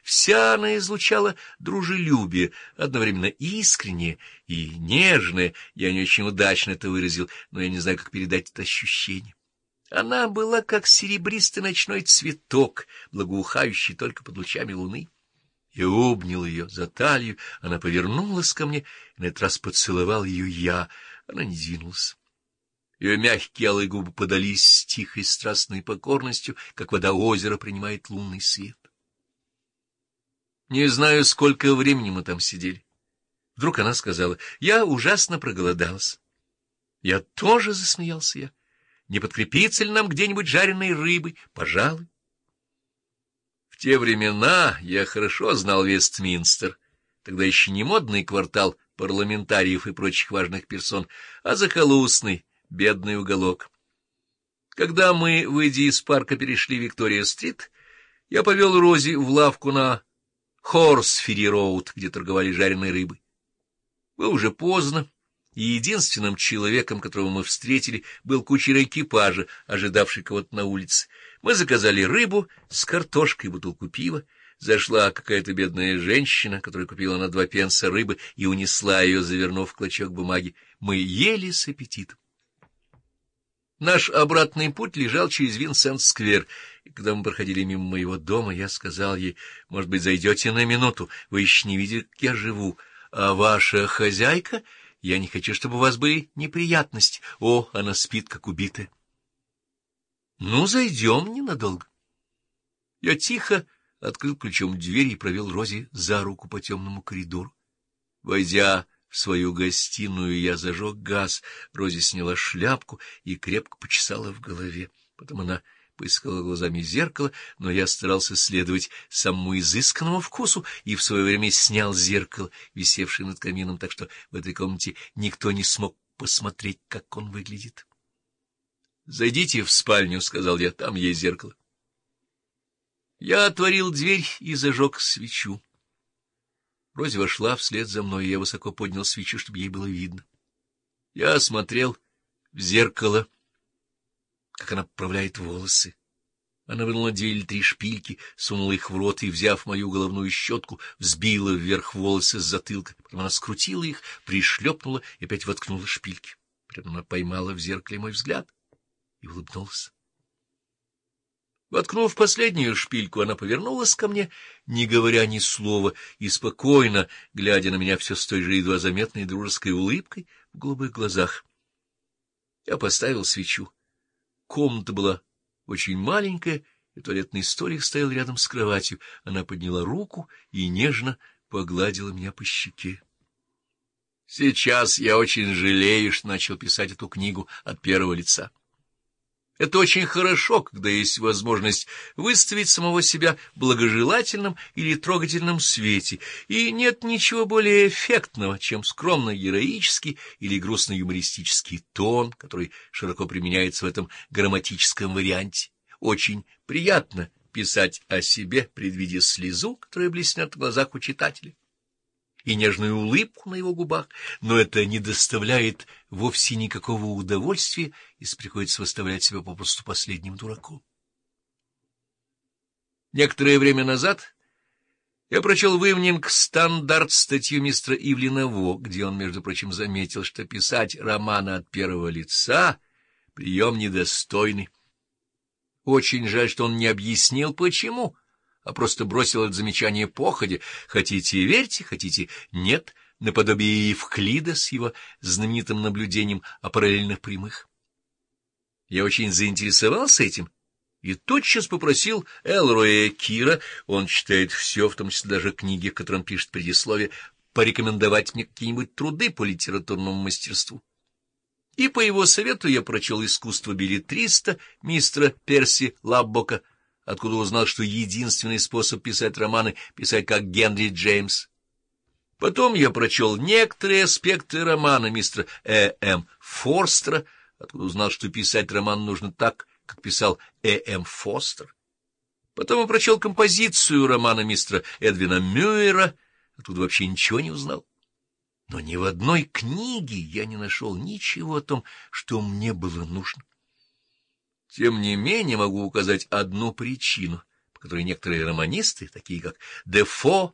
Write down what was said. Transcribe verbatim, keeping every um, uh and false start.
Вся она излучала дружелюбие, одновременно искреннее и нежное. Я не очень удачно это выразил, но я не знаю, как передать это ощущение. Она была как серебристый ночной цветок, благоухающий только под лучами луны. Я обнял ее за талию, она повернулась ко мне, и на этот раз поцеловал ее я. Она не двинулась. Ее мягкие алые губы подались с тихой страстной покорностью, как вода озера принимает лунный свет. Не знаю, сколько времени мы там сидели. Вдруг она сказала: «Я ужасно проголодалась». Я тоже засмеялся я. Не подкрепиться ли нам где-нибудь жареной рыбой? Пожалуй. В те времена я хорошо знал Вестминстер. Тогда еще не модный квартал парламентариев и прочих важных персон, а захолустный, бедный уголок. Когда мы, выйдя из парка, перешли Виктория-стрит, я повел Рози в лавку на Хорсфери-роуд, где торговали жареной рыбой. Было уже поздно, и единственным человеком, которого мы встретили, был кучер экипажа, ожидавший кого-то на улице. Мы заказали рыбу с картошкой и бутылку пива. Зашла какая-то бедная женщина, которая купила на два пенса рыбы и унесла ее, завернув в клочок бумаги. Мы ели с аппетитом. Наш обратный путь лежал через Винсент-сквер, и когда мы проходили мимо моего дома, я сказал ей: «Может быть, зайдете на минуту? Вы еще не видели, как я живу. А ваша хозяйка? Я не хочу, чтобы у вас были неприятности. О, она спит, как убитая». «Ну, зайдем ненадолго». Я тихо открыл ключом дверь и провел Рози за руку по темному коридору. Войдя в свою гостиную, я зажег газ. Рози сняла шляпку и крепко почесала в голове. Потом она поискала глазами зеркало, но я старался следовать самому изысканному вкусу и в свое время снял зеркало, висевшее над камином, так что в этой комнате никто не смог посмотреть, как он выглядит. — Зайдите в спальню, — сказал я, — там есть зеркало. Я отворил дверь и зажег свечу. Рози вошла вслед за мной, и я высоко поднял свечу, чтобы ей было видно. Я смотрел в зеркало, как она поправляет волосы. Она вынула две или три шпильки, сунула их в рот и, взяв мою головную щетку, взбила вверх волосы с затылка. Потом она скрутила их, пришлепнула и опять воткнула шпильки. При этом она поймала в зеркале мой взгляд и улыбнулась. Воткнув последнюю шпильку, она повернулась ко мне, не говоря ни слова, и спокойно, глядя на меня все с той же едва заметной дружеской улыбкой в голубых глазах. Я поставил свечу. Комната была очень маленькая, и туалетный столик стоял рядом с кроватью. Она подняла руку и нежно погладила меня по щеке. Сейчас я очень жалею, что начал писать эту книгу от первого лица. Это очень хорошо, когда есть возможность выставить самого себя в благожелательном или трогательном свете, и нет ничего более эффектного, чем скромно-героический или грустно-юмористический тон, который широко применяется в этом грамматическом варианте. Очень приятно писать о себе, предвидя слезу, которая блеснет в глазах у читателя, и нежную улыбку на его губах, но это не доставляет вовсе никакого удовольствия, если приходится выставлять себя попросту последним дураком. Некоторое время назад я прочел в Ивнинг Стандарт статью мистера Ивлина Во, где он, между прочим, заметил, что писать романы от первого лица — прием недостойный. Очень жаль, что он не объяснил, почему, а просто бросил это замечание походя. Хотите — верьте, хотите — нет, наподобие Евклида с его знаменитым наблюдением о параллельных прямых. Я очень заинтересовался этим и тотчас попросил Элроя Кира, он читает все, в том числе даже книги, в которых пишет предисловие, порекомендовать мне какие-нибудь труды по литературному мастерству. И по его совету я прочел «Искусство беллетриста» мистера Перси Лаббока, откуда узнал, что единственный способ писать романы — писать как Генри Джеймс. Потом я прочел некоторые аспекты романа мистера Э. М. Форстера, откуда узнал, что писать роман нужно так, как писал Э. М. Фостер. Потом я прочел композицию романа мистера Эдвина Мюэра, откуда вообще ничего не узнал. Но ни в одной книге я не нашел ничего о том, что мне было нужно. Тем не менее могу указать одну причину, по которую некоторые романисты, такие как Дефо,